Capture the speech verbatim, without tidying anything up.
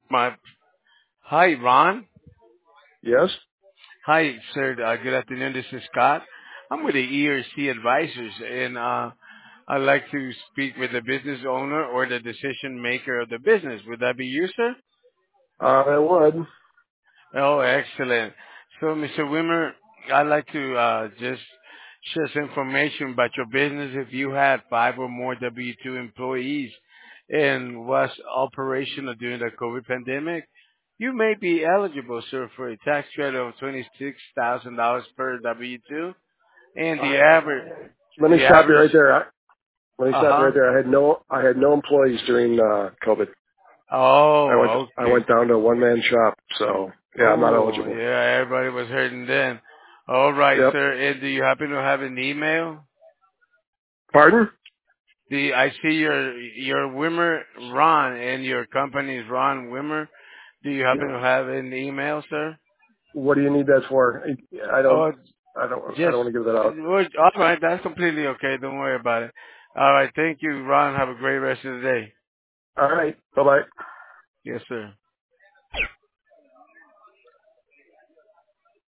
My hi, Ron. Yes. Hi, sir. Uh, good afternoon. This is Scott. I'm with the E R C Advisors, and uh, I'd like to speak with the business owner or the decision maker of the business. Would that be you, sir? Uh, I would. Oh, excellent. So, mister Wimmer, I'd like to uh, just share some information about your business. If you had five or more W two employees and was operational during the COVID pandemic, you may be eligible, sir, for a tax credit of twenty-six thousand dollars per W two. And the I, average, let me the stop you average, right there. I- Let me stop you uh-huh. right there. I had no, I had no employees during uh, COVID. I went, Oh, I okay. went down to a one man shop. So yeah, I'm not Oh, eligible. yeah, everybody was hurting then. All right, Yep. sir. And do you happen to have an email? Pardon? The I see your your Wimmer Ron and your company is Ron Wimmer. Do you happen to Yep. have an email, sir? What do you need that for? I don't, Oh, I don't, I just don't want to give that out. well, all right. That's completely okay. Don't worry about it. All right. Thank you, Ron. Have a great rest of the day. All right. Bye bye. Yes, sir.